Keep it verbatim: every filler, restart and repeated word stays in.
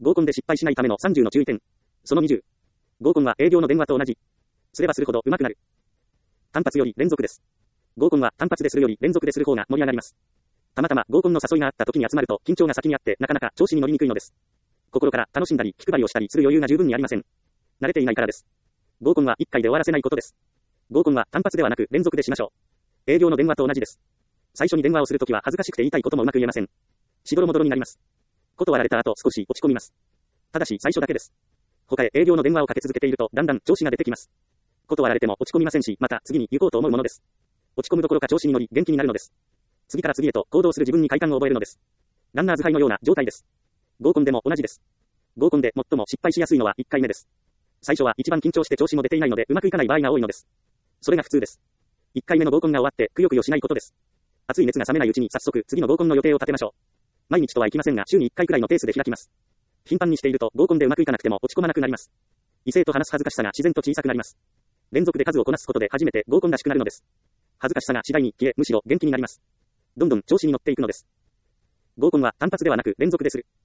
合コンで失敗しないためのさんじゅうの注意点。そのにじゅう。合コンは営業の電話と同じ。すればするほど上手くなる。単発より連続です。合コンは単発でするより連続でする方が盛り上がります。たまたま合コンの誘いがあった時に集まると緊張が先にあってなかなか調子に乗りにくいのです。心から楽しんだり気配りをしたりする余裕が十分にありません。慣れていないからです。合コンはいっかいで終わらせないことです。合コンは単発ではなく連続でしましょう。営業の電話と同じです。最初に電話をするときは恥ずかしくて言いたいこともうまく言えません。しどろもどろになります。断られた後少し落ち込みます。ただし最初だけです。他へ営業の電話をかけ続けているとだんだん調子が出てきます。断られても落ち込みませんし、また次に行こうと思うものです。落ち込むどころか調子に乗り元気になるのです。次から次へと行動する自分に快感を覚えるのです。ランナー使いのような状態です。合コンでも同じです。合コンで最も失敗しやすいのはいっかいめです。最初は一番緊張して調子も出ていないのでうまくいかない場合が多いのです。それが普通です。いっかいめの合コンが終わってくよくよしないことです。熱い熱が冷めないうちに早速次の合コンの予定を立てましょう。毎日とはいきませんが週にいっかいくらいのペースで開きます。頻繁にしていると合コンでうまくいかなくても落ち込まなくなります。異性と話す恥ずかしさが自然と小さくなります。連続で数をこなすことで初めて合コンらしくなるのです。恥ずかしさが次第に消え、むしろ元気になります。どんどん調子に乗っていくのです。合コンは単発ではなく連続でする。